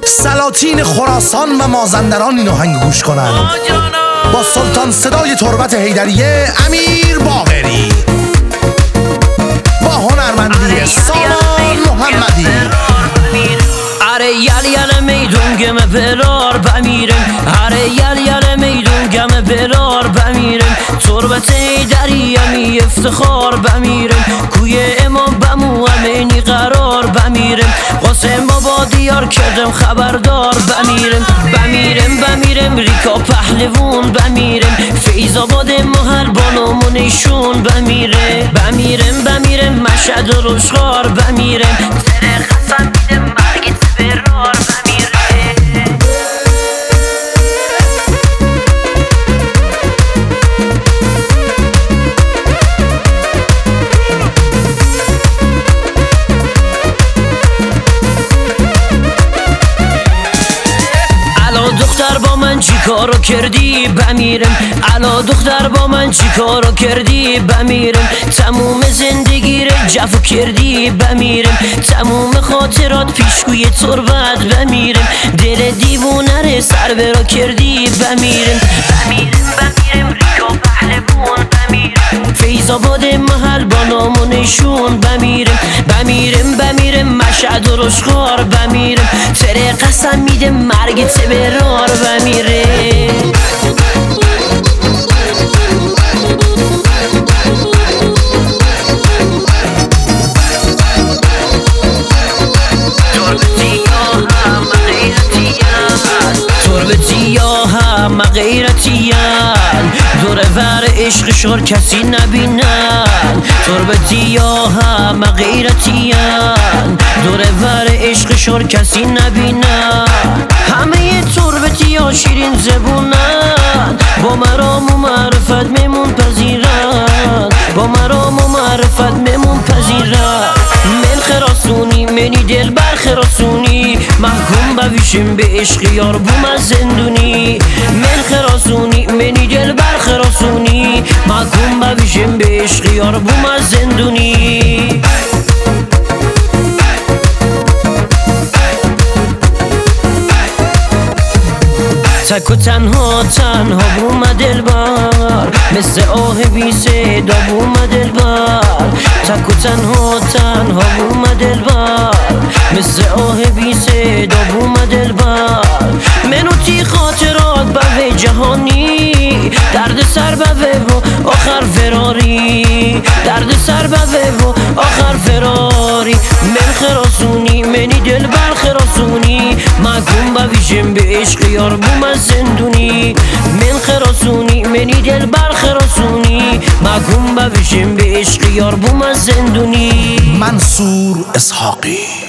سلاطین خراسان و مازندران این آهنگ گوش کنند با سلطان صدای تربت حیدریه امیر باقری با هنرمندی سامان محمدی. اره یل میدون گمه برار بمیرم، اره یل میدون گمه برار بمیرم، تربت حیدریه افتخار بمیرم، کوی امام بمو امینی قرار بمیرم، قاسم بابا دیار کردم خبردار بمیرم، بمیرم ریکا پهلوون بمیرم، فیض آباد محل بانامونشون بمیرم مشهد و رشغار بمیرم، سر قسم میدم مرگت برار بمیرم. دختر با من چی کارو کردی بمیرم، الا دختر با من چی کارو کردی بمیرم، تموم زندگی رو جفو کردی بمیرم، تموم خاطرات پیشگوی تربت بمیرم، دل دیوونه رو سر برا کردی بمیرم، ریکا پهلوون بمیرم، فیض آباد محل با نامونشون بمیرم مشهد و رشغار بمیرم، سر قسم میدم مرگت برار بمیره. تربتی‌ها غیرتیان دور ور عشق شور کسی نبینن، تربتی‌ها غیرتیان دور ور عشق شور کسی نبینن، همه تربتی‌ها شیرین زبونن، با مرام و معرفت میمون پذیرن، با مرام و معرفت میمون پذیرن، من خراسونی منی دل بر خراسونی، محکوم بویشم به عشق یار بوم از زندونی، من خراسونی منی دل بر خراسونی، محکوم بویشم به عشق یار بوم از زندونی. تک و تنها بوم دلبر، مثل آه بی صدا بوم دلبر، تک و تنها بوم دلبر، مثل آه بی صدا بوم دلبر، منو تی خاطرات به جهانی، درد سر به و آخر فراری، درد سر به و آخر فراری، من خراسونی منی دل بر خراسونی، محکوم بویشم به عشق یار بوم از زندونی، من خراسونی منی دل بر خراسونی، محکوم بویشم به عشق یار بوم از زندونی. منصور اسحاقی.